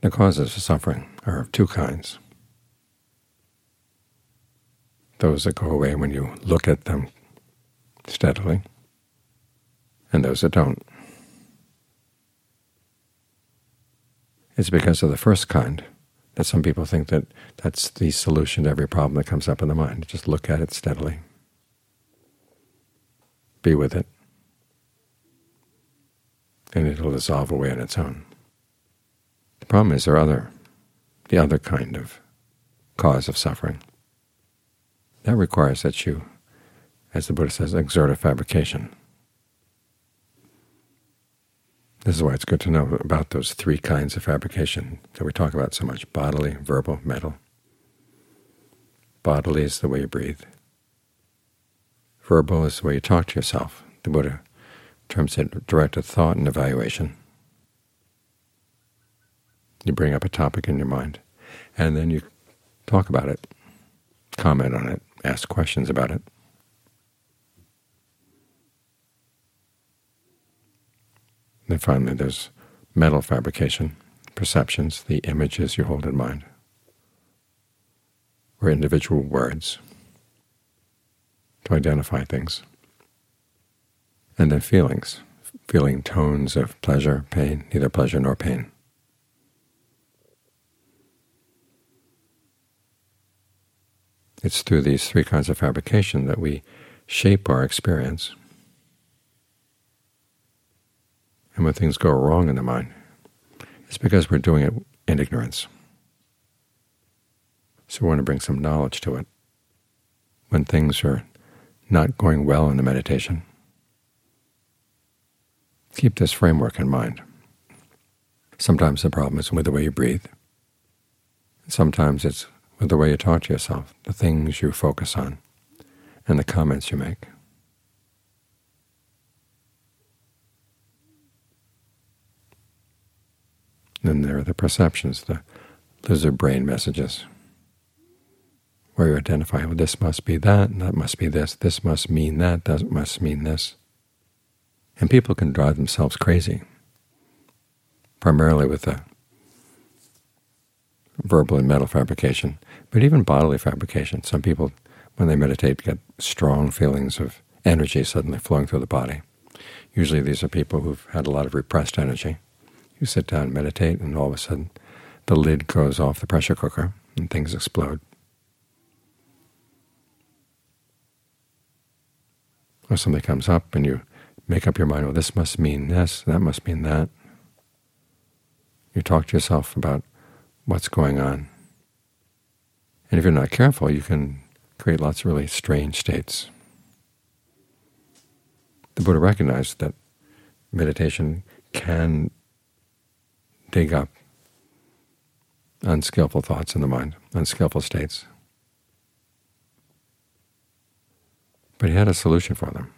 The causes of suffering are of two kinds: those that go away when you look at them steadily, and those that don't. It's because of the first kind that some people think that that's the solution to every problem that comes up in the mind. Just look at it steadily. Be with it, and it'll dissolve away on its own. The problem is the other kind of cause of suffering. That requires that you, as the Buddha says, exert a fabrication. This is why it's good to know about those three kinds of fabrication that we talk about so much: bodily, verbal, mental. Bodily is the way you breathe. Verbal is the way you talk to yourself. The Buddha terms it directed thought and evaluation. You bring up a topic in your mind, and then you talk about it, comment on it, ask questions about it. Then finally there's mental fabrication, perceptions, the images you hold in mind, or individual words to identify things. And then feelings, feeling tones of pleasure, pain, neither pleasure nor pain. It's through these three kinds of fabrication that we shape our experience. And when things go wrong in the mind, it's because we're doing it in ignorance. So we want to bring some knowledge to it. When things are not going well in the meditation, keep this framework in mind. Sometimes the problem is with the way you breathe. Sometimes it's with the way you talk to yourself, the things you focus on, and the comments you make. Then there are the perceptions, the lizard brain messages, where you identify, well, this must be that, and that must be this must mean that must mean this. And people can drive themselves crazy, primarily with the verbal and mental fabrication, but even bodily fabrication. Some people, when they meditate, get strong feelings of energy suddenly flowing through the body. Usually these are people who've had a lot of repressed energy. You sit down and meditate, and all of a sudden the lid goes off the pressure cooker and things explode. Or something comes up and you make up your mind, well, this must mean this, that must mean that. You talk to yourself about what's going on. And if you're not careful, you can create lots of really strange states. The Buddha recognized that meditation can dig up unskillful thoughts in the mind, unskillful states. But he had a solution for them.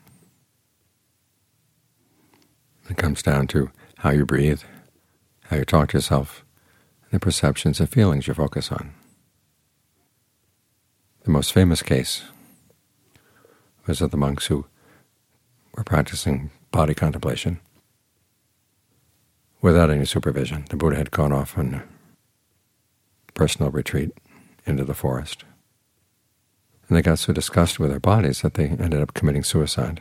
It comes down to how you breathe, how you talk to yourself, and the perceptions and feelings you focus on. The most famous case was of the monks who were practicing body contemplation without any supervision. The Buddha had gone off on personal retreat into the forest. And they got so disgusted with their bodies that they ended up committing suicide.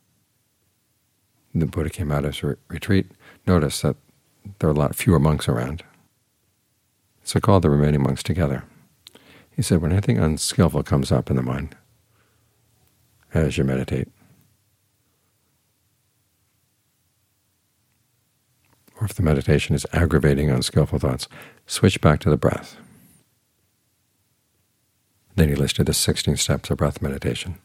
The Buddha came out of his retreat, noticed that there were a lot fewer monks around. So he called the remaining monks together. He said, when anything unskillful comes up in the mind as you meditate, or if the meditation is aggravating unskillful thoughts, switch back to the breath. Then he listed the 16 steps of breath meditation,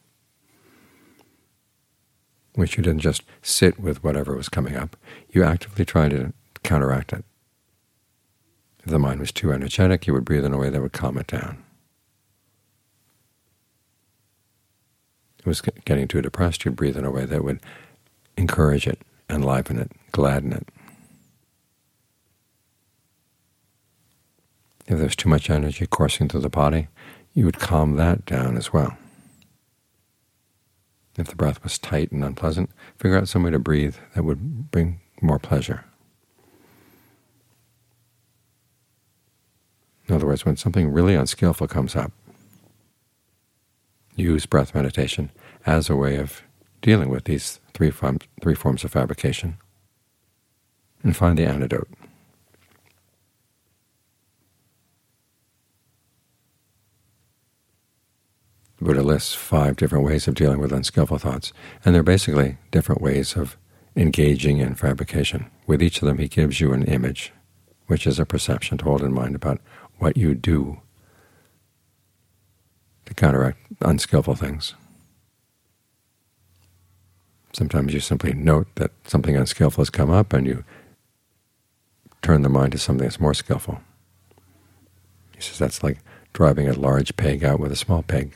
which you didn't just sit with whatever was coming up. You actively tried to counteract it. If the mind was too energetic, you would breathe in a way that would calm it down. If it was getting too depressed, you'd breathe in a way that would encourage it, enliven it, gladden it. If there's too much energy coursing through the body, you would calm that down as well. If the breath was tight and unpleasant, figure out some way to breathe that would bring more pleasure. In other words, when something really unskillful comes up, use breath meditation as a way of dealing with these three forms of fabrication, and find the antidote. The Buddha lists 5 different ways of dealing with unskillful thoughts, and they're basically different ways of engaging in fabrication. With each of them he gives you an image, which is a perception to hold in mind about what you do to counteract unskillful things. Sometimes you simply note that something unskillful has come up and you turn the mind to something that's more skillful. He says that's like driving a large peg out with a small peg.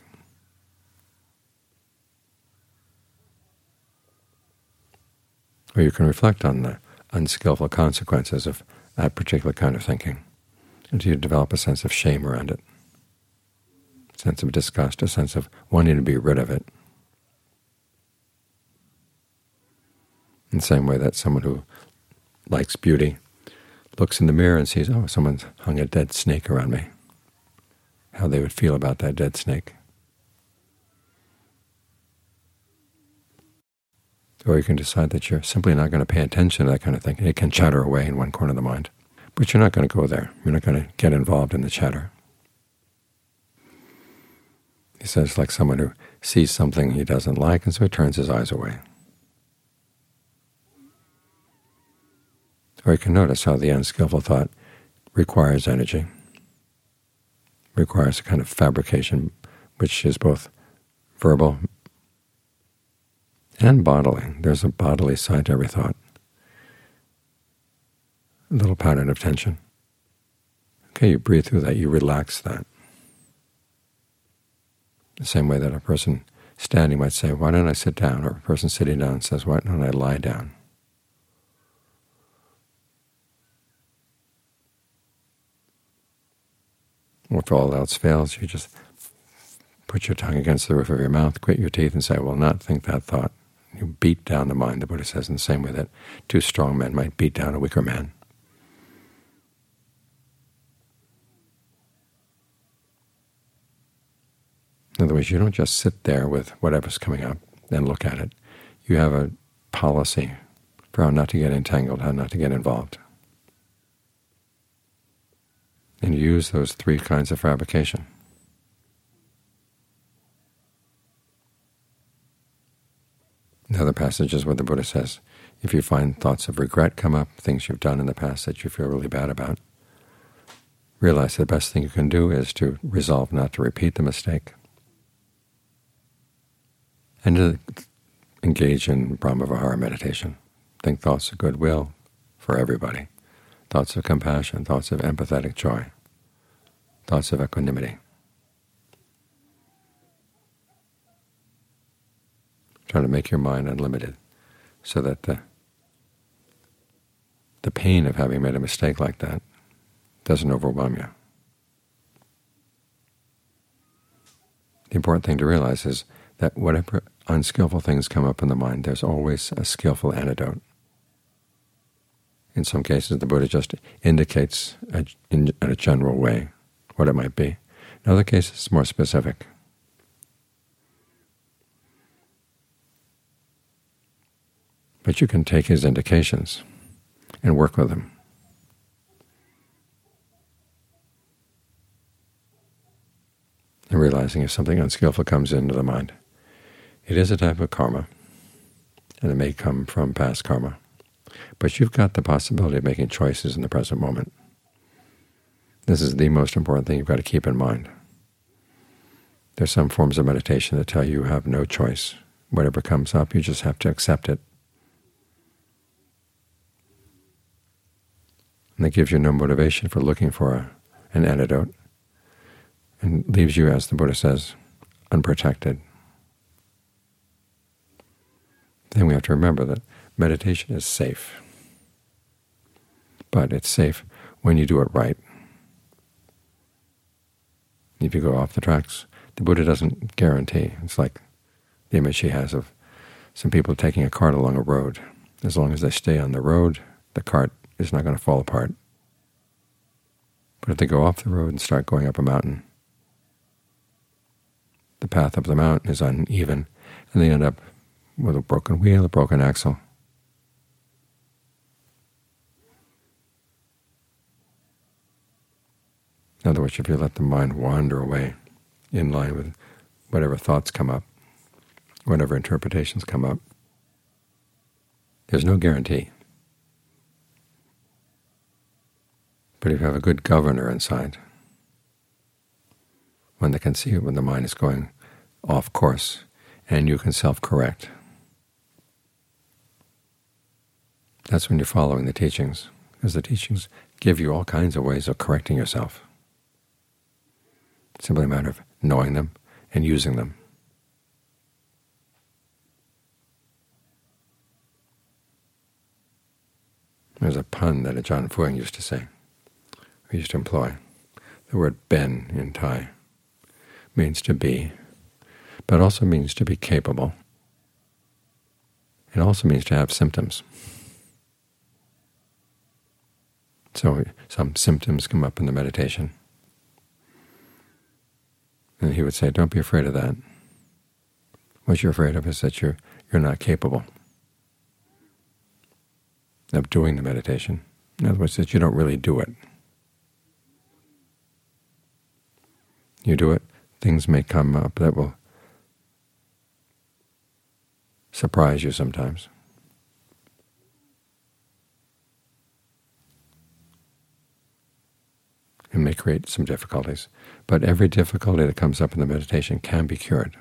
Or you can reflect on the unskillful consequences of that particular kind of thinking, until you develop a sense of shame around it, a sense of disgust, a sense of wanting to be rid of it. In the same way that someone who likes beauty looks in the mirror and sees, oh, someone's hung a dead snake around me, how they would feel about that dead snake. Or you can decide that you're simply not going to pay attention to that kind of thing. It can chatter away in one corner of the mind, but you're not going to go there. You're not going to get involved in the chatter. He says it's like someone who sees something he doesn't like, and so he turns his eyes away. Or you can notice how the unskillful thought requires energy, requires a kind of fabrication which is both verbal and bodily. There's a bodily side to every thought, a little pattern of tension. Okay, you breathe through that, you relax that. The same way that a person standing might say, why don't I sit down? Or a person sitting down says, why don't I lie down? Or if all else fails, you just put your tongue against the roof of your mouth, grit your teeth, and say, I will not think that thought. You beat down the mind, the Buddha says, in the same way that 2 strong men might beat down a weaker man. In other words, you don't just sit there with whatever's coming up and look at it. You have a policy for how not to get entangled, how not to get involved. And use those 3 kinds of fabrication. In other passages where the Buddha says, if you find thoughts of regret come up, things you've done in the past that you feel really bad about, realize the best thing you can do is to resolve not to repeat the mistake, and to engage in Brahmavihara meditation. Think thoughts of goodwill for everybody, thoughts of compassion, thoughts of empathetic joy, thoughts of equanimity. Try to make your mind unlimited so that the pain of having made a mistake like that doesn't overwhelm you. The important thing to realize is that whatever unskillful things come up in the mind, there's always a skillful antidote. In some cases, the Buddha just indicates in a general way what it might be. In other cases, it's more specific. But you can take his indications and work with them. And realizing if something unskillful comes into the mind, it is a type of karma, and it may come from past karma. But you've got the possibility of making choices in the present moment. This is the most important thing you've got to keep in mind. There's some forms of meditation that tell you have no choice. Whatever comes up, you just have to accept it. And that gives you no motivation for looking for an antidote, and leaves you, as the Buddha says, unprotected. Then we have to remember that meditation is safe, but it's safe when you do it right. If you go off the tracks, the Buddha doesn't guarantee. It's like the image he has of some people taking a cart along a road. As long as they stay on the road, the cart is not going to fall apart. But if they go off the road and start going up a mountain, the path up the mountain is uneven, and they end up with a broken wheel, a broken axle. In other words, if you let the mind wander away in line with whatever thoughts come up, whatever interpretations come up, there's no guarantee. But if you have a good governor inside, one that can see when the mind is going off course, and you can self-correct, that's when you're following the teachings, because the teachings give you all kinds of ways of correcting yourself. It's simply a matter of knowing them and using them. There's a pun that Ajahn Fuang used to say, or used to employ. The word ben in Thai means to be, but also means to be capable. It also means to have symptoms. So some symptoms come up in the meditation, and he would say, don't be afraid of that. What you're afraid of is that you're not capable of doing the meditation. In other words, that you don't really do it. You do it, things may come up that will surprise you sometimes. It may create some difficulties, but every difficulty that comes up in the meditation can be cured.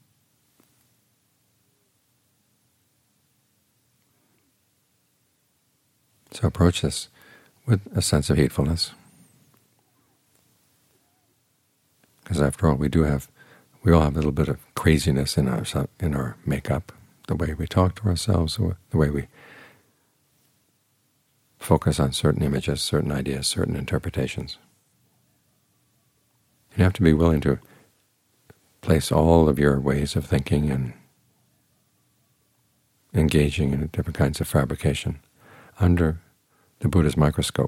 So approach this with a sense of heedfulness, because after all, we all have a little bit of craziness in our makeup, the way we talk to ourselves, the way we focus on certain images, certain ideas, certain interpretations. You have to be willing to place all of your ways of thinking and engaging in different kinds of fabrication under the Buddha's microscope.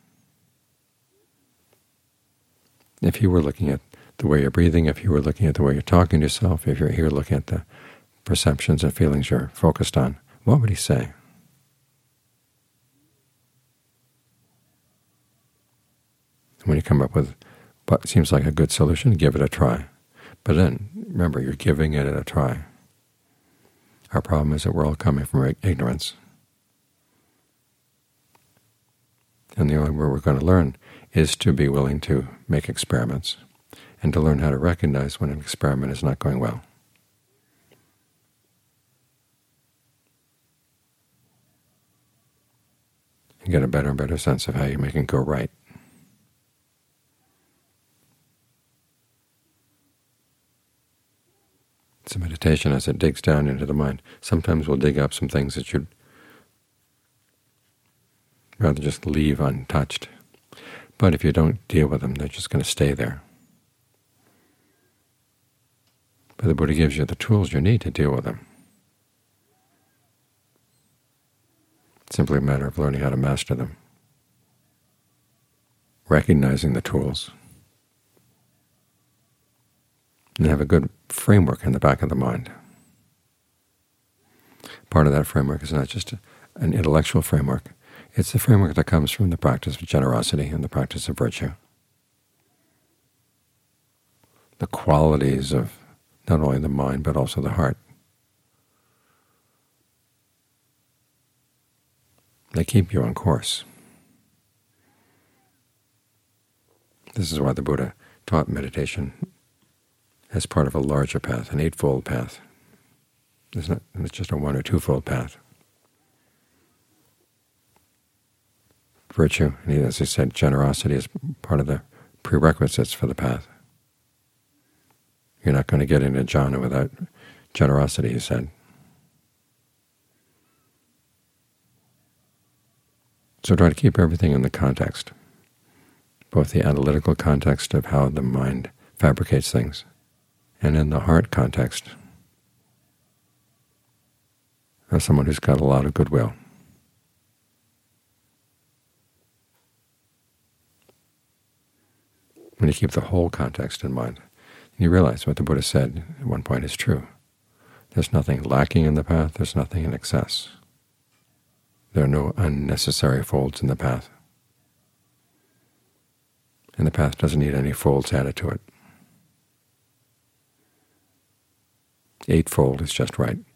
If you were looking at the way you're breathing, if you were looking at the way you're talking to yourself, if you're here looking at the perceptions and feelings you're focused on, what would he say? When you come up with what seems like a good solution, give it a try. But then, remember, you're giving it a try. Our problem is that we're all coming from ignorance. And the only way we're going to learn is to be willing to make experiments and to learn how to recognize when an experiment is not going well. You get a better and better sense of how you make it go right. So meditation, as it digs down into the mind, sometimes we'll dig up some things that you'd rather just leave untouched. But if you don't deal with them, they're just going to stay there. But the Buddha gives you the tools you need to deal with them. It's simply a matter of learning how to master them, recognizing the tools, and have a good framework in the back of the mind. Part of that framework is not just an intellectual framework. It's the framework that comes from the practice of generosity and the practice of virtue. The qualities of not only the mind but also the heart. They keep you on course. This is why the Buddha taught meditation as part of a larger path, an eightfold path. It's just a one- or two-fold path. Virtue, and as he said, generosity is part of the prerequisites for the path. You're not going to get into jhana without generosity, he said. So try to keep everything in the context, both the analytical context of how the mind fabricates things, and in the heart context of someone who's got a lot of goodwill. When you keep the whole context in mind, you realize what the Buddha said at one point is true. There's nothing lacking in the path, there's nothing in excess. There are no unnecessary folds in the path. And the path doesn't need any folds added to it. Eightfold is just right.